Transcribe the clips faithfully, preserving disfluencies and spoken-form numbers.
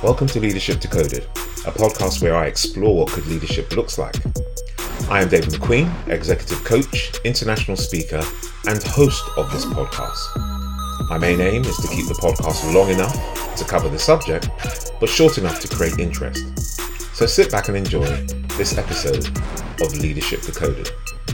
Welcome to Leadership Decoded, a podcast where I explore what good leadership looks like. I am David McQueen, executive coach, international speaker, and host of this podcast. My main aim is to keep the podcast long enough to cover the subject, but short enough to create interest. So sit back and enjoy this episode of Leadership Decoded.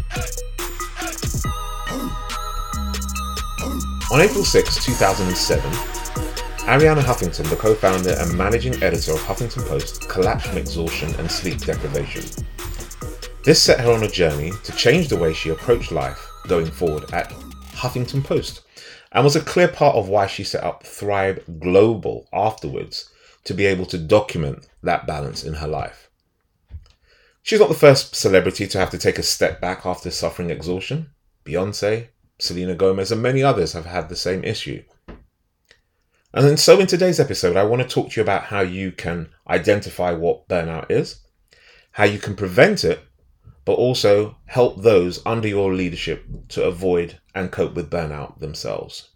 On April sixth, two thousand seven, Arianna Huffington, the co-founder and managing editor of Huffington Post, collapsed from exhaustion and sleep deprivation. This set her on a journey to change the way she approached life going forward at Huffington Post, and was a clear part of why she set up Thrive Global afterwards to be able to document that balance in her life. She's not the first celebrity to have to take a step back after suffering exhaustion. Beyonce, Selena Gomez, and many others have had the same issue. And then so in today's episode, I want to talk to you about how you can identify what burnout is, how you can prevent it, but also help those under your leadership to avoid and cope with burnout themselves.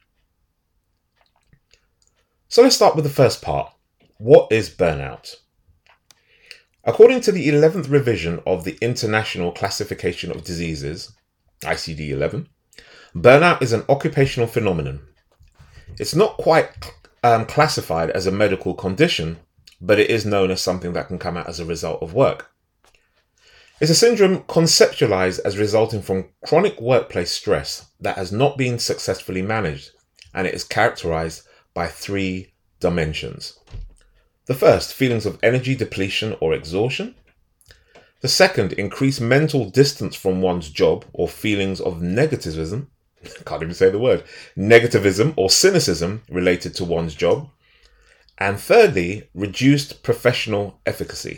So let's start with the first part. What is burnout? According to the eleventh revision of the International Classification of Diseases, I C D eleven, burnout is an occupational phenomenon. It's not quite um, classified as a medical condition, but it is known as something that can come out as a result of work. It's a syndrome conceptualized as resulting from chronic workplace stress that has not been successfully managed, and it is characterized by three dimensions. The first, feelings of energy depletion or exhaustion. The second, increased mental distance from one's job or feelings of negativism. Can't even say the word. Negativism or cynicism related to one's job. And thirdly, reduced professional efficacy.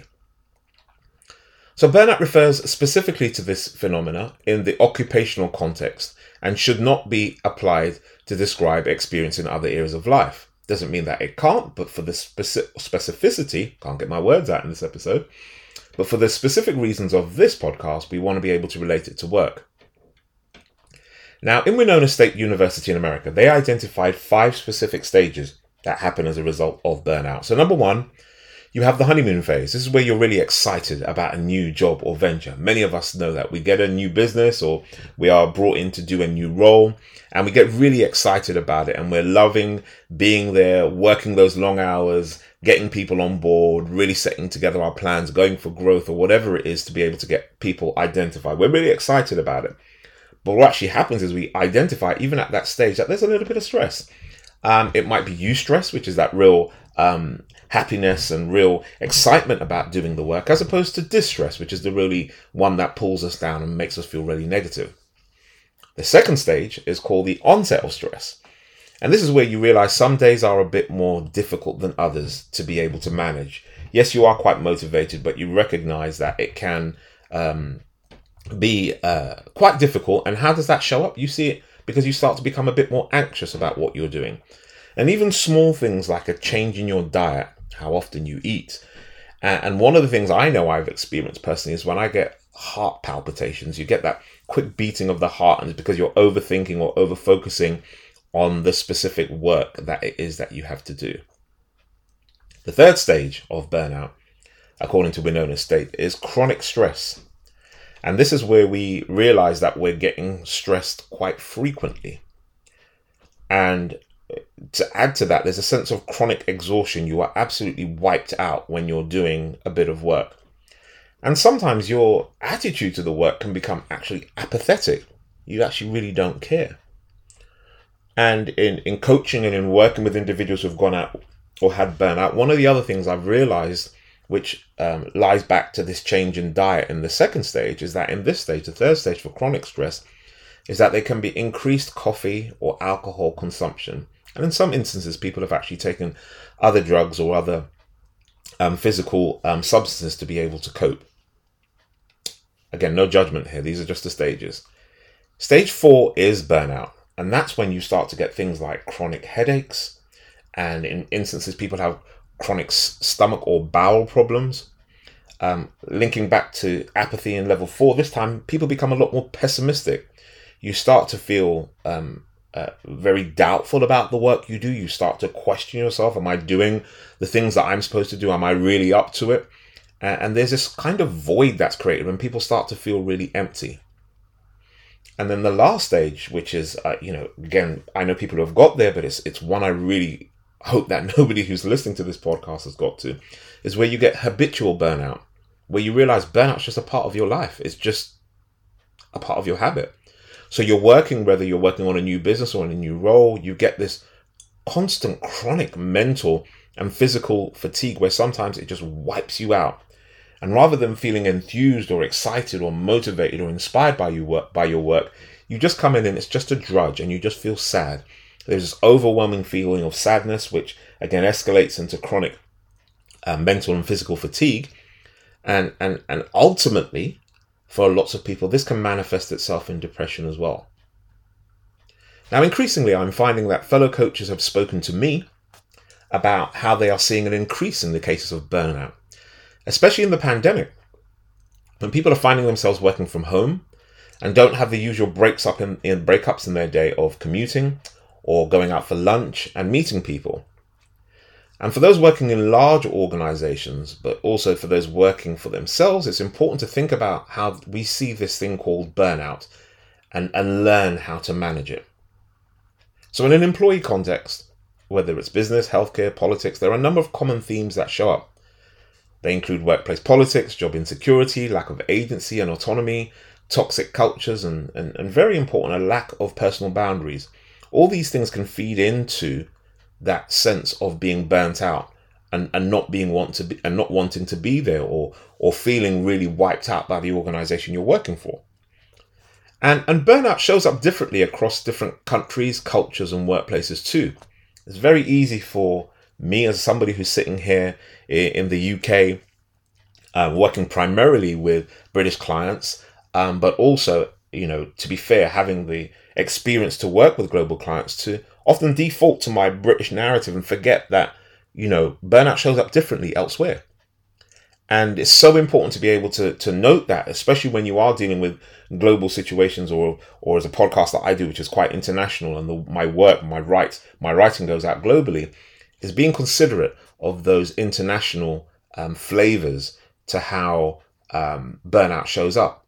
So burnout refers specifically to this phenomena in the occupational context and should not be applied to describe experience in other areas of life. Doesn't mean that it can't, but for the speci- specificity, can't get my words out in this episode, but for the specific reasons of this podcast, we want to be able to relate it to work. Now, in Winona State University in America, they identified five specific stages that happen as a result of burnout. So number one, you have the honeymoon phase. This is where you're really excited about a new job or venture. Many of us know that. We get a new business or we are brought in to do a new role and we get really excited about it and we're loving being there, working those long hours, getting people on board, really setting together our plans, going for growth or whatever it is to be able to get people identified. We're really excited about it. But what actually happens is we identify, even at that stage, that there's a little bit of stress. Um, it might be eustress, which is that real um, happiness and real excitement about doing the work, as opposed to distress, which is the really one that pulls us down and makes us feel really negative. The second stage is called the onset of stress. And this is where you realize some days are a bit more difficult than others to be able to manage. Yes, you are quite motivated, but you recognize that it can um, be uh, quite difficult. And how does that show up? You see it because you start to become a bit more anxious about what you're doing. And even small things like a change in your diet, how often you eat. And one of the things I know I've experienced personally is when I get heart palpitations, you get that quick beating of the heart, and it's because you're overthinking or over-focusing on the specific work that it is that you have to do. The third stage of burnout, according to Winona State, is chronic stress. And this is where we realize that we're getting stressed quite frequently. And to add to that, there's a sense of chronic exhaustion. You are absolutely wiped out when you're doing a bit of work. And sometimes your attitude to the work can become actually apathetic. You actually really don't care. And in, in coaching and in working with individuals who've gone out or had burnout, one of the other things I've realized, which um, lies back to this change in diet in the second stage, is that in this stage, the third stage for chronic stress, is that there can be increased coffee or alcohol consumption. And in some instances, people have actually taken other drugs or other um, physical um, substances to be able to cope. Again, no judgment here. These are just the stages. Stage four is burnout. And that's when you start to get things like chronic headaches. And in instances, people have chronic s- stomach or bowel problems. Um, linking back to apathy in level four, this time people become a lot more pessimistic. You start to feel um, uh, very doubtful about the work you do. You start to question yourself. Am I doing the things that I'm supposed to do? Am I really up to it? And, and there's this kind of void that's created when people start to feel really empty. And then the last stage, which is, uh, you know, again, I know people who have got there, but it's it's one I really hope that nobody who's listening to this podcast has got to, is where you get habitual burnout, where you realize burnout's just a part of your life. It's just a part of your habit. So you're working, whether you're working on a new business or on a new role, you get this constant chronic mental and physical fatigue where sometimes it just wipes you out. And rather than feeling enthused or excited or motivated or inspired by you work by your work, you just come in and it's just a drudge and you just feel sad. There's this overwhelming feeling of sadness, which again escalates into chronic uh, mental and physical fatigue. And, and, and ultimately, for lots of people, this can manifest itself in depression as well. Now, increasingly, I'm finding that fellow coaches have spoken to me about how they are seeing an increase in the cases of burnout, especially in the pandemic, when people are finding themselves working from home and don't have the usual breaks up in, in breakups in their day of commuting or going out for lunch and meeting people. And for those working in large organizations, but also for those working for themselves, it's important to think about how we see this thing called burnout and, and learn how to manage it. So in an employee context, whether it's business, healthcare, politics, there are a number of common themes that show up. They include workplace politics, job insecurity, lack of agency and autonomy, toxic cultures, and, and, and very important, a lack of personal boundaries. All these things can feed into that sense of being burnt out and, and not being want to be and not wanting to be there, or or feeling really wiped out by the organization you're working for. And and burnout shows up differently across different countries, cultures, and workplaces too. It's very easy for me, as somebody who's sitting here in the U K, uh, working primarily with British clients, um, but also, you know, to be fair, having the experience to work with global clients, to often default to my British narrative and forget that, you know, burnout shows up differently elsewhere. And it's so important to be able to to note that, especially when you are dealing with global situations, or or as a podcast that I do, which is quite international, and the, my work, my write, my writing goes out globally, is being considerate of those international um, flavors to how um, burnout shows up.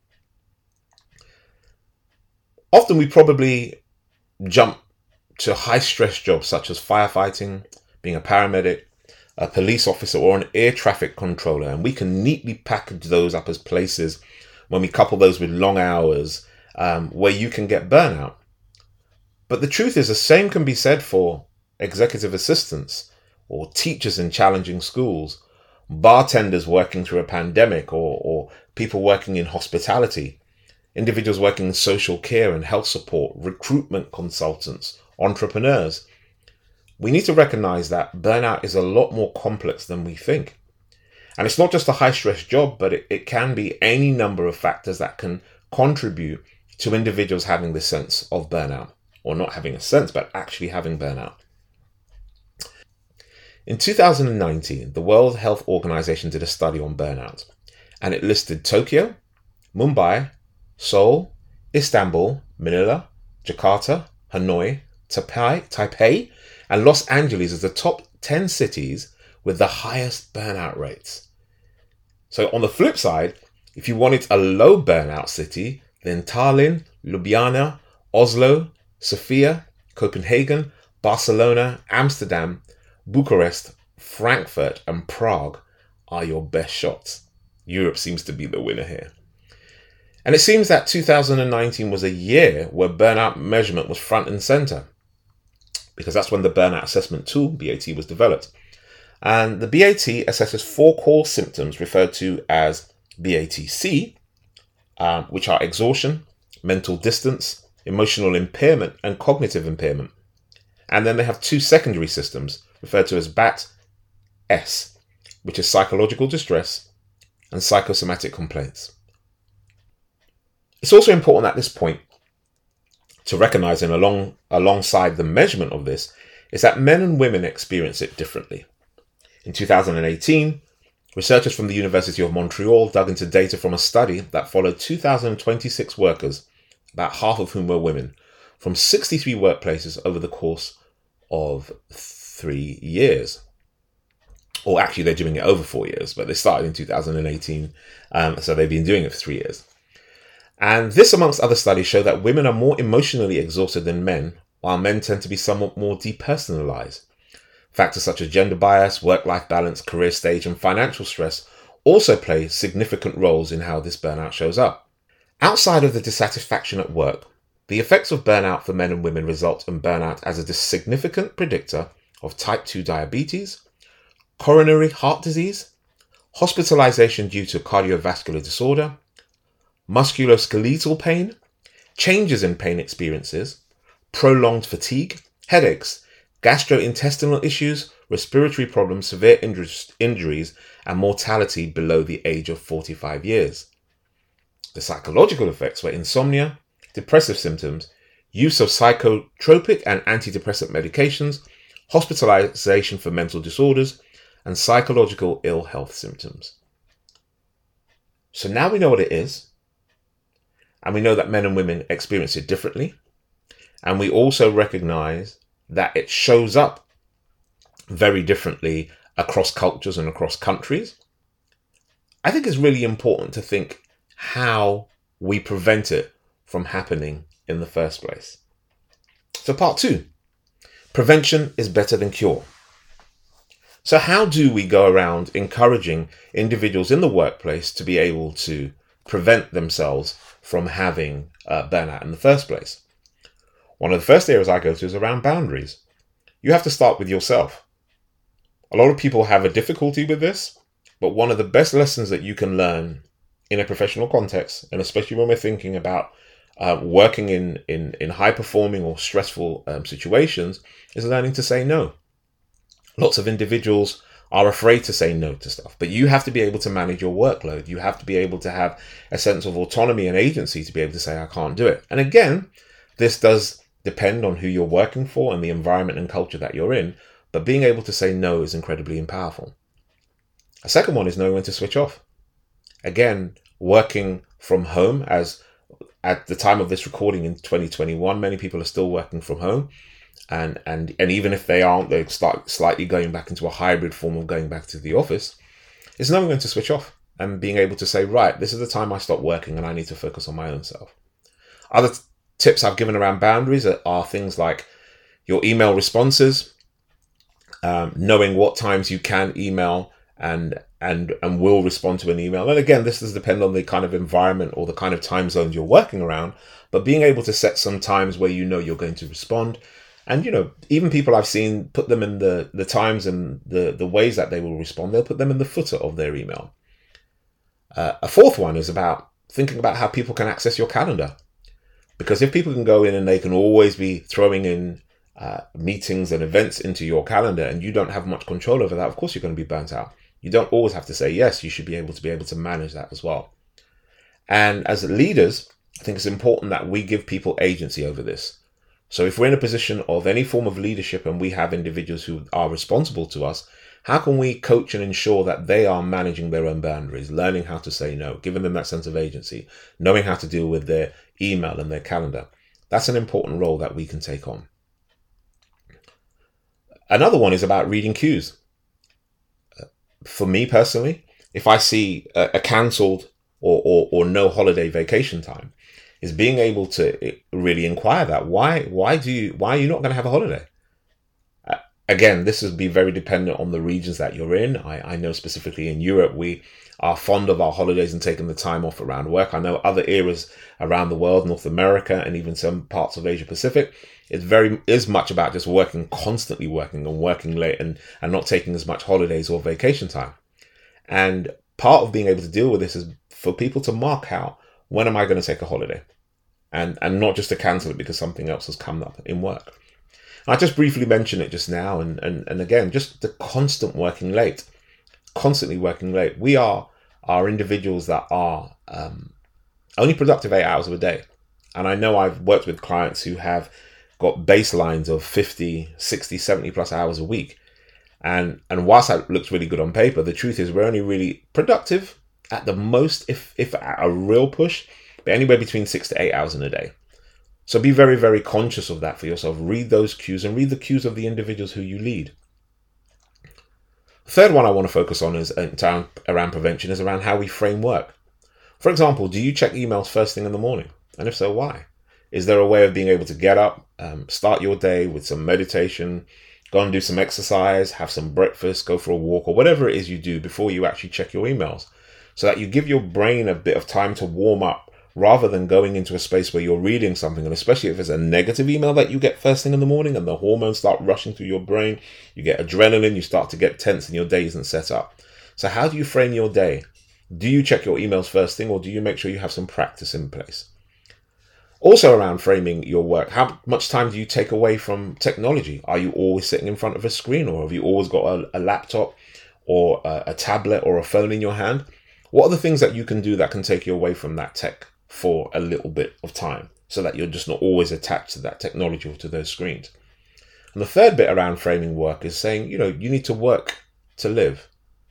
Often we probably jump to high stress jobs such as firefighting, being a paramedic, a police officer, or an air traffic controller, and we can neatly package those up as places when we couple those with long hours um, where you can get burnout. But the truth is, the same can be said for executive assistants or teachers in challenging schools, bartenders working through a pandemic, or, or people working in hospitality, individuals working in social care and health support, recruitment consultants, entrepreneurs. We need to recognize that burnout is a lot more complex than we think. And it's not just a high stress job, but it, it can be any number of factors that can contribute to individuals having this sense of burnout, or not having a sense, but actually having burnout. In two thousand nineteen, the World Health Organization did a study on burnout, and it listed Tokyo, Mumbai, Seoul, Istanbul, Manila, Jakarta, Hanoi, Taipei, Taipei, and Los Angeles as the top ten cities with the highest burnout rates. So on the flip side, if you wanted a low burnout city, then Tallinn, Ljubljana, Oslo, Sofia, Copenhagen, Barcelona, Amsterdam, Bucharest, Frankfurt, and Prague are your best shots. Europe seems to be the winner here. And it seems that two thousand nineteen was a year where burnout measurement was front and center, because that's when the burnout assessment tool, B A T, was developed. And the B A T assesses four core symptoms referred to as B A T C, um, which are exhaustion, mental distance, emotional impairment, and cognitive impairment. And then they have two secondary systems referred to as B A T S, which is psychological distress and psychosomatic complaints. It's also important at this point to recognize, and along alongside the measurement of this, is that men and women experience it differently. In two thousand eighteen, researchers from the University of Montreal dug into data from a study that followed two thousand twenty-six workers, about half of whom were women, from sixty-three workplaces over the course of three years. Or actually, they're doing it over four years, but they started in two thousand eighteen, um, so they've been doing it for three years. And this, amongst other studies, show that women are more emotionally exhausted than men, while men tend to be somewhat more depersonalized. Factors such as gender bias, work-life balance, career stage, and financial stress also play significant roles in how this burnout shows up. Outside of the dissatisfaction at work, the effects of burnout for men and women result in burnout as a significant predictor of type two diabetes, coronary heart disease, hospitalization due to cardiovascular disorder, musculoskeletal pain, changes in pain experiences, prolonged fatigue, headaches, gastrointestinal issues, respiratory problems, severe injuries, and mortality below the age of forty-five years. The psychological effects were insomnia, depressive symptoms, use of psychotropic and antidepressant medications, hospitalization for mental disorders, and psychological ill health symptoms. So now we know what it is, and we know that men and women experience it differently, and we also recognize that it shows up very differently across cultures and across countries. I think it's really important to think how we prevent it from happening in the first place. So part two, prevention is better than cure. So how do we go around encouraging individuals in the workplace to be able to prevent themselves from having uh, burnout in the first place? One of the first areas I go to is around boundaries. You have to start with yourself. A lot of people have a difficulty with this, but one of the best lessons that you can learn in a professional context, and especially when we're thinking about uh, working in, in, in high-performing or stressful um, situations, is learning to say no. Lots of individuals are afraid to say no to stuff, but you have to be able to manage your workload. You have to be able to have a sense of autonomy and agency to be able to say, I can't do it. And again, this does depend on who you're working for and the environment and culture that you're in, but being able to say no is incredibly powerful. A second one is knowing when to switch off. Again, working from home, as at the time of this recording in twenty twenty-one, many people are still working from home. And, and and even if they aren't, they start slightly going back into a hybrid form of going back to the office. It's knowing when to switch off and being able to say, right, this is the time I stop working and I need to focus on my own self. Other t- tips I've given around boundaries are, are things like your email responses, um, knowing what times you can email and and and will respond to an email. And again, this does depend on the kind of environment or the kind of time zones you're working around, but being able to set some times where you know you're going to respond. And, you know, even people I've seen put them in the, the times and the, the ways that they will respond, they'll put them in the footer of their email. Uh, a fourth one is about thinking about how people can access your calendar. Because if people can go in and they can always be throwing in uh, meetings and events into your calendar and you don't have much control over that, of course you're going to be burnt out. You don't always have to say yes. You should be able to be able to manage that as well. And as leaders, I think it's important that we give people agency over this. So if we're in a position of any form of leadership and we have individuals who are responsible to us, how can we coach and ensure that they are managing their own boundaries, learning how to say no, giving them that sense of agency, knowing how to deal with their email and their calendar? That's an important role that we can take on. Another one is about reading cues. For me personally, if I see a, a cancelled or, or, or no holiday vacation time, is being able to really inquire that. Why, why do you, why are you not going to have a holiday? Uh, again, this would be very dependent on the regions that you're in. I, I know specifically in Europe, we are fond of our holidays and taking the time off around work. I know other areas around the world, North America, and even some parts of Asia Pacific, it's very, is much about just working, constantly working and working late and, and not taking as much holidays or vacation time. And part of being able to deal with this is for people to mark out, when am I going to take a holiday? And and not just to cancel it because something else has come up in work. I just briefly mentioned it just now. And, and, and again, just the constant working late, constantly working late. We are, are individuals that are um, only productive eight hours of a day. And I know I've worked with clients who have got baselines of fifty, sixty, seventy plus hours a week. And, and whilst that looks really good on paper, the truth is we're only really productive at the most, if if a real push, but anywhere between six to eight hours in a day. So be very, very conscious of that for yourself. Read those cues and read the cues of the individuals who you lead. The third one I want to focus on is around prevention is around how we frame work. For example, do you check emails first thing in the morning? And if so, why? Is there a way of being able to get up, um, start your day with some meditation, go and do some exercise, have some breakfast, go for a walk, or whatever it is you do before you actually check your emails, so that you give your brain a bit of time to warm up rather than going into a space where you're reading something, and especially if it's a negative email that you get first thing in the morning and the hormones start rushing through your brain, you get adrenaline, you start to get tense and your day isn't set up. So how do you frame your day? Do you check your emails first thing, or do you make sure you have some practice in place? Also around framing your work, how much time do you take away from technology? Are you always sitting in front of a screen, or have you always got a, a laptop or a, a tablet or a phone in your hand? What are the things that you can do that can take you away from that tech for a little bit of time, so that you're just not always attached to that technology or to those screens? And the third bit around framing work is saying, you know, you need to work to live,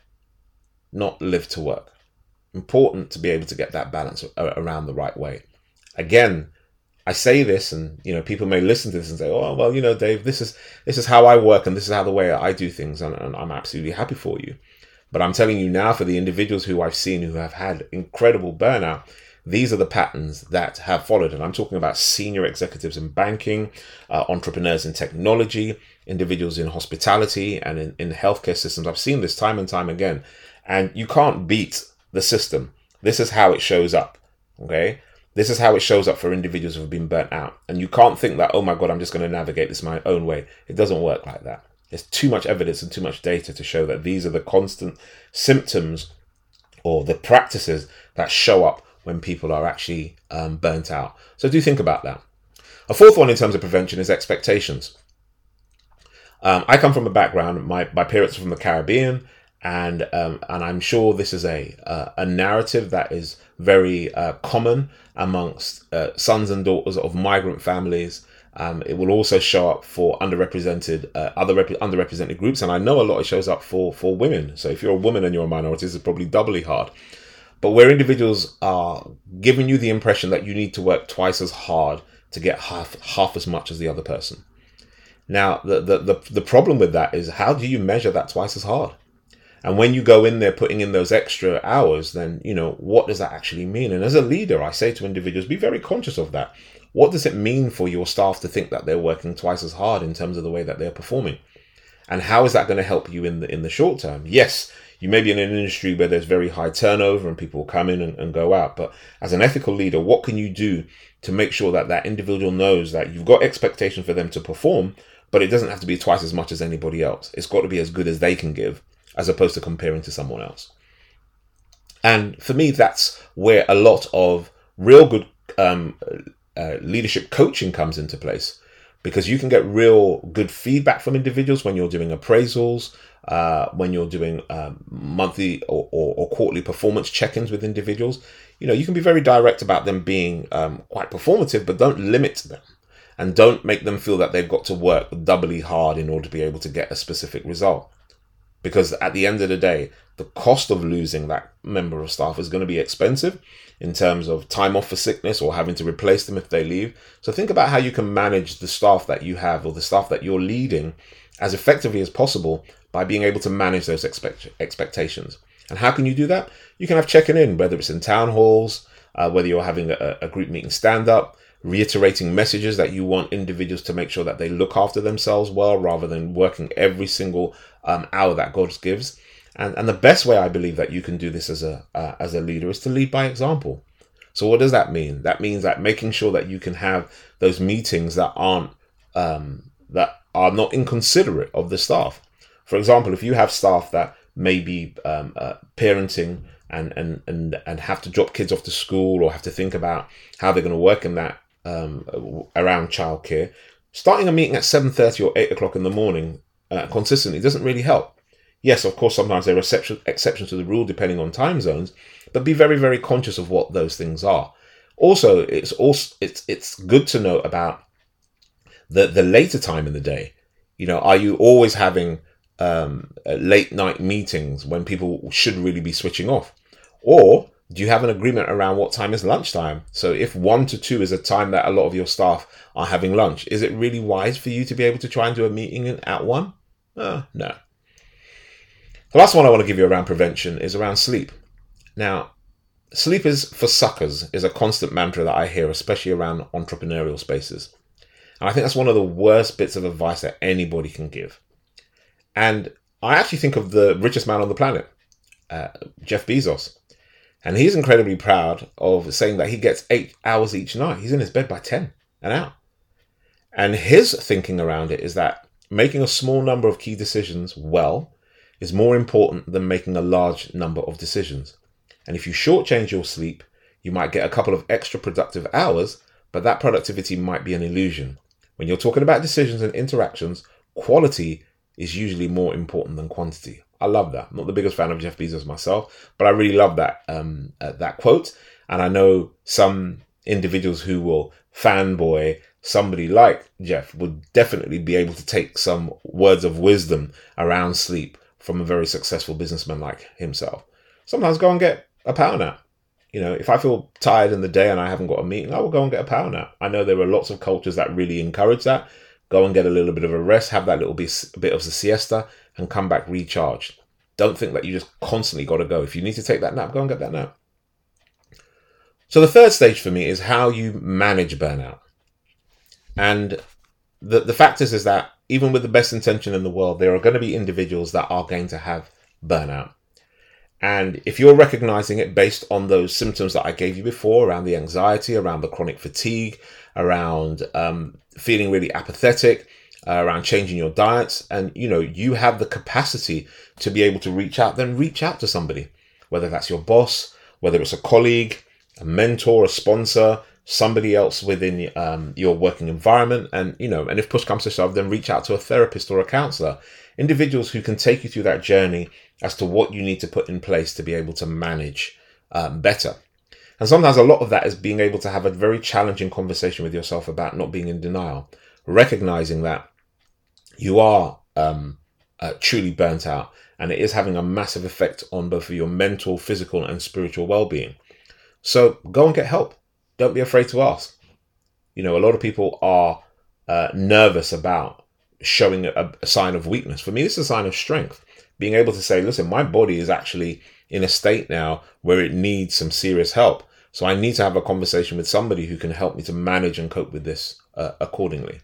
not live to work. Important to be able to get that balance around the right way. Again, I say this, and you know, people may listen to this and say, "Oh, well, you know, Dave, this is this is how I work, and this is how the way I do things, and, and I'm absolutely happy for you." But I'm telling you now, for the individuals who I've seen who have had incredible burnout, these are the patterns that have followed. And I'm talking about senior executives in banking, uh, entrepreneurs in technology, individuals in hospitality and in, in healthcare systems. I've seen this time and time again, and you can't beat the system. This is how it shows up. Okay. This is how it shows up for individuals who have been burnt out. And you can't think that, oh my God, I'm just going to navigate this my own way. It doesn't work like that. There's too much evidence and too much data to show that these are the constant symptoms or the practices that show up when people are actually um, burnt out. So do think about that. A fourth one in terms of prevention is expectations. Um, I come from a background, my, my parents are from the Caribbean, and um, and I'm sure this is a uh, a narrative that is very uh, common amongst uh, sons and daughters of migrant families. Um, it will also show up for underrepresented uh, other rep- underrepresented groups, and I know a lot it shows up for for women. So if you're a woman and you're a minority, it's probably doubly hard. But where individuals are giving you the impression that you need to work twice as hard to get half half as much as the other person. Now, the the the, the problem with that is, how do you measure that twice as hard? And when you go in there putting in those extra hours, then, you know, what does that actually mean? And as a leader, I say to individuals, be very conscious of that. What does it mean for your staff to think that they're working twice as hard in terms of the way that they're performing? And how is that going to help you in the in the short term? Yes, you may be in an industry where there's very high turnover and people come in and, and go out. But as an ethical leader, what can you do to make sure that that individual knows that you've got expectations for them to perform, but it doesn't have to be twice as much as anybody else. It's got to be as good as they can give, as opposed to comparing to someone else. And for me, that's where a lot of real good um, uh, leadership coaching comes into place, because you can get real good feedback from individuals when you're doing appraisals, uh, when you're doing um, monthly or, or, or quarterly performance check-ins with individuals. You know, you can be very direct about them being um, quite performative, but don't limit them. And don't make them feel that they've got to work doubly hard in order to be able to get a specific result. Because at the end of the day, the cost of losing that member of staff is going to be expensive in terms of time off for sickness or having to replace them if they leave. So think about how you can manage the staff that you have or the staff that you're leading as effectively as possible by being able to manage those expect- expectations. And how can you do that? You can have checking in, whether it's in town halls, uh, whether you're having a, a group meeting stand up, reiterating messages that you want individuals to make sure that they look after themselves well, rather than working every single um, hour that God gives. And and the best way I believe that you can do this as a uh, as a leader is to lead by example. So what does that mean? That means that making sure that you can have those meetings that aren't um, that are not inconsiderate of the staff. For example, if you have staff that may be um, uh, parenting and and and and have to drop kids off to school, or have to think about how they're going to work in that um, around childcare, starting a meeting at seven thirty or eight o'clock in the morning uh, consistently doesn't really help. Yes, of course, sometimes there are exception, exceptions to the rule depending on time zones, but be very, very conscious of what those things are. Also, it's also it's it's good to know about the the later time in the day. You know, are you always having um, late night meetings when people should really be switching off? Or Do you have an agreement around what time is lunchtime? So if one to two is a time that a lot of your staff are having lunch, is it really wise for you to be able to try and do a meeting at one? Uh, no. The last one I want to give you around prevention is around sleep. Now, sleep is for suckers is a constant mantra that I hear, especially around entrepreneurial spaces. And I think that's one of the worst bits of advice that anybody can give. And I actually think of the richest man on the planet, uh, Jeff Bezos. And he's incredibly proud of saying that he gets eight hours each night. He's in his bed by ten and out. And his thinking around it is that making a small number of key decisions well is more important than making a large number of decisions. And if you shortchange your sleep, you might get a couple of extra productive hours, but that productivity might be an illusion. When you're talking about decisions and interactions, quality is usually more important than quantity. I love that. I'm not the biggest fan of Jeff Bezos myself, but I really love that um, uh, that quote. And I know some individuals who will fanboy somebody like Jeff would definitely be able to take some words of wisdom around sleep from a very successful businessman like himself. Sometimes go and get a power nap. You know, if I feel tired in the day and I haven't got a meeting, I will go and get a power nap. I know there are lots of cultures that really encourage that. Go and get a little bit of a rest, have that little bit, bit of a siesta, and come back recharged. Don't think that you just constantly got to go. If you need to take that nap, go and get that nap. So the third stage for me is how you manage burnout. And the, the fact is, is that even with the best intention in the world, there are going to be individuals that are going to have burnout. And if you're recognizing it based on those symptoms that I gave you before, around the anxiety, around the chronic fatigue, around um, feeling really apathetic, uh, around changing your diets, and you know you have the capacity to be able to reach out, then reach out to somebody, whether that's your boss, whether it's a colleague, a mentor, a sponsor, somebody else within um, your working environment. And you know, and if push comes to shove, then reach out to a therapist or a counselor, individuals who can take you through that journey as to what you need to put in place to be able to manage um, better. And sometimes a lot of that is being able to have a very challenging conversation with yourself about not being in denial, recognizing that you are um, uh, truly burnt out, and it is having a massive effect on both of your mental, physical, and spiritual well-being. So go and get help. Don't be afraid to ask. You know, a lot of people are uh, nervous about showing a, a sign of weakness. For me, this is a sign of strength. Being able to say, listen, my body is actually in a state now where it needs some serious help. So I need to have a conversation with somebody who can help me to manage and cope with this uh, accordingly.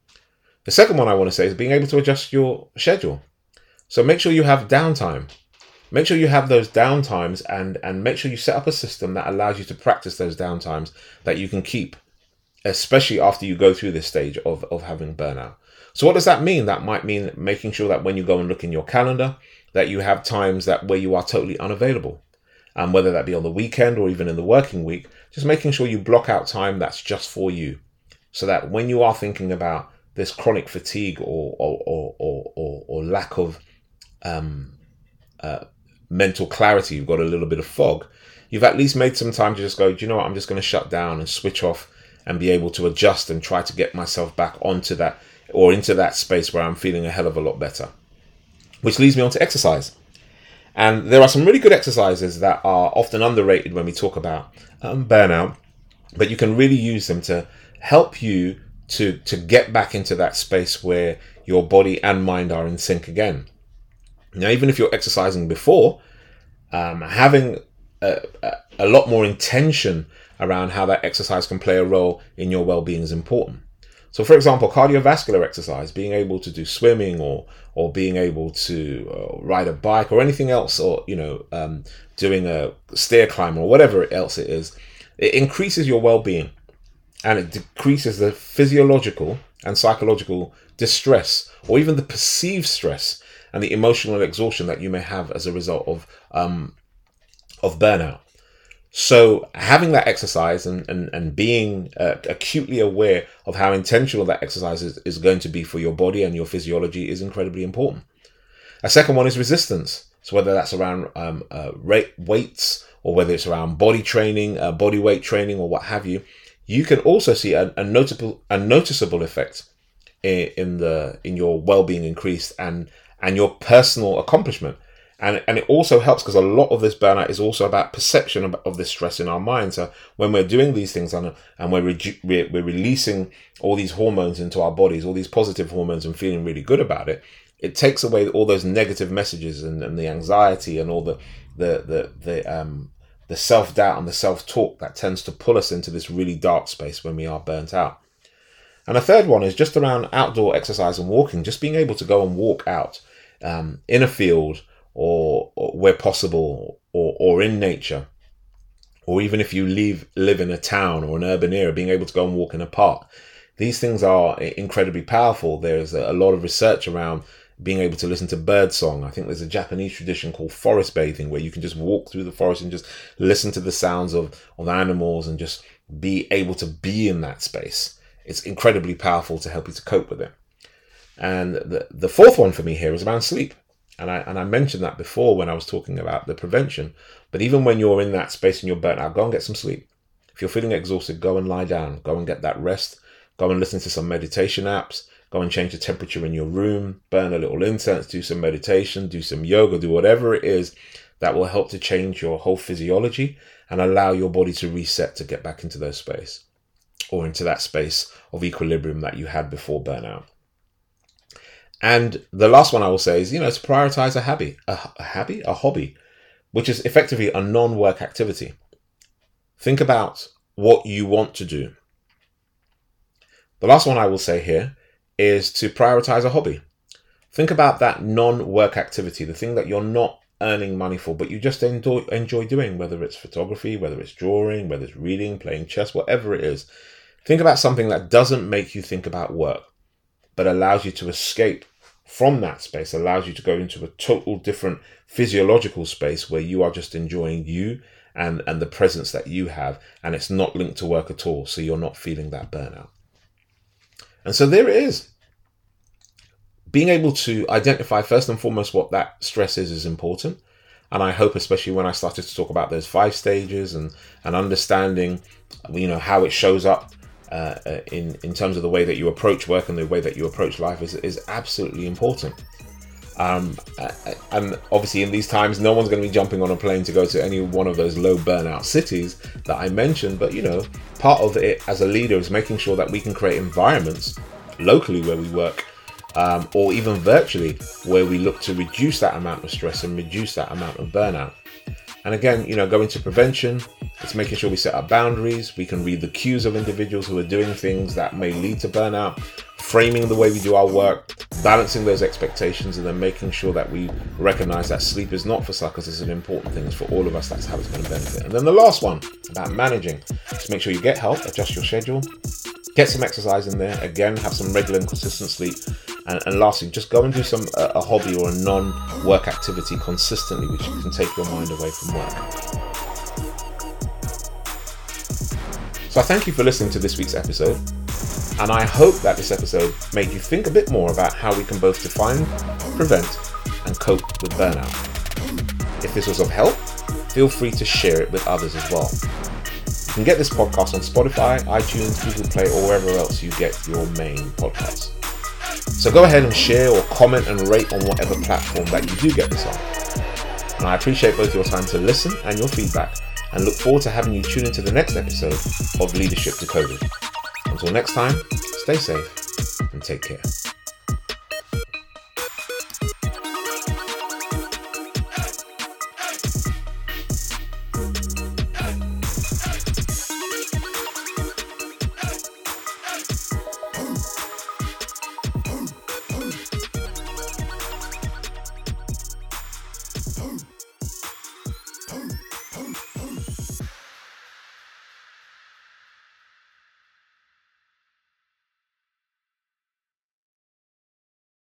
The second one I want to say is being able to adjust your schedule. So make sure you have downtime. Make sure you have those downtimes and, and make sure you set up a system that allows you to practice those downtimes that you can keep, especially after you go through this stage of, of having burnout. So what does that mean? That might mean making sure that when you go and look in your calendar, that you have times that where you are totally unavailable. And whether that be on the weekend or even in the working week, just making sure you block out time that's just for you. So that when you are thinking about this chronic fatigue or or or or, or, or lack of um, uh, mental clarity, you've got a little bit of fog, you've at least made some time to just go, do you know what, I'm just going to shut down and switch off and be able to adjust and try to get myself back onto that or into that space where I'm feeling a hell of a lot better. Which leads me on to exercise. And there are some really good exercises that are often underrated when we talk about um, burnout, but you can really use them to help you to, to get back into that space where your body and mind are in sync again. Now, even if you're exercising before, um, having a, a, a lot more intention around how that exercise can play a role in your well-being is important. So, for example, cardiovascular exercise, being able to do swimming or or being able to uh, ride a bike or anything else, or, you know, um, doing a stair climb or whatever else it is, it increases your well-being and it decreases the physiological and psychological distress or even the perceived stress and the emotional exhaustion that you may have as a result of um, of burnout. So having that exercise and, and, and being uh, acutely aware of how intentional that exercise is, is going to be for your body and your physiology is incredibly important. A second one is resistance. So whether that's around um, uh, rate, weights or whether it's around body training, uh, body weight training or what have you, you can also see a, a notable, a noticeable effect in, in the in your well-being increased and and your personal accomplishment. And, and it also helps because a lot of this burnout is also about perception of, of this stress in our mind. So when we're doing these things and, and we're, reju- we're, we're releasing all these hormones into our bodies, all these positive hormones, and feeling really good about it, it takes away all those negative messages and, and the anxiety and all the the the the um the self-doubt and the self-talk that tends to pull us into this really dark space when we are burnt out. And a third one is just around outdoor exercise and walking, just being able to go and walk out um, in a field or, or where possible, or, or in nature, or even if you live, live in a town or an urban area, being able to go and walk in a park. These things are incredibly powerful. There's a lot of research around being able to listen to bird song. I think there's a Japanese tradition called forest bathing, where you can just walk through the forest and just listen to the sounds of, of animals and just be able to be in that space. It's incredibly powerful to help you to cope with it. And the, the fourth one for me here is around sleep. And I and I mentioned that before when I was talking about the prevention. But even when you're in that space and you're burnt out, go and get some sleep. If you're feeling exhausted, go and lie down. Go and get that rest. Go and listen to some meditation apps. Go and change the temperature in your room. Burn a little incense. Do some meditation. Do some yoga. Do whatever it is that will help to change your whole physiology and allow your body to reset to get back into those space, or into that space of equilibrium that you had before burnout. And the last one I will say is, you know, to prioritize a hobby, a, a hobby, a hobby, which is effectively a non-work activity. Think about what you want to do. The last one I will say here is to prioritize a hobby. Think about that non-work activity, the thing that you're not earning money for, but you just enjoy, enjoy doing, whether it's photography, whether it's drawing, whether it's reading, playing chess, whatever it is. Think about something that doesn't make you think about work, but allows you to escape from that space, allows you to go into a total different physiological space where you are just enjoying you and, and the presence that you have, and it's not linked to work at all, so you're not feeling that burnout. And so there it is. Being able to identify first and foremost what that stress is is important. And I hope, especially when I started to talk about those five stages and, and understanding, you know, how it shows up uh, in, in terms of the way that you approach work and the way that you approach life is, is absolutely important. Um, and obviously in these times, no one's going to be jumping on a plane to go to any one of those low burnout cities that I mentioned. But, you know, part of it as a leader is making sure that we can create environments locally where we work, um, or even virtually, where we look to reduce that amount of stress and reduce that amount of burnout. And again, you know, going to prevention, it's making sure we set up boundaries. We can read the cues of individuals who are doing things that may lead to burnout, framing the way we do our work, balancing those expectations, and then making sure that we recognize that sleep is not for suckers. It's an important thing. It's for all of us. That's how it's going to benefit. And then the last one about managing, just make sure you get help, adjust your schedule, get some exercise in there. Again, have some regular and consistent sleep. And, and lastly, just go and do some uh, a hobby or a non-work activity consistently, which can take your mind away from work. So I thank you for listening to this week's episode. And I hope that this episode made you think a bit more about how we can both define, prevent, and cope with burnout. If this was of help, feel free to share it with others as well. You can get this podcast on Spotify, iTunes, Google Play, or wherever else you get your main podcasts. So go ahead and share or comment and rate on whatever platform that you do get this on. And I appreciate both your time to listen and your feedback, and look forward to having you tune into the next episode of Leadership Decoded. Until next time, stay safe and take care.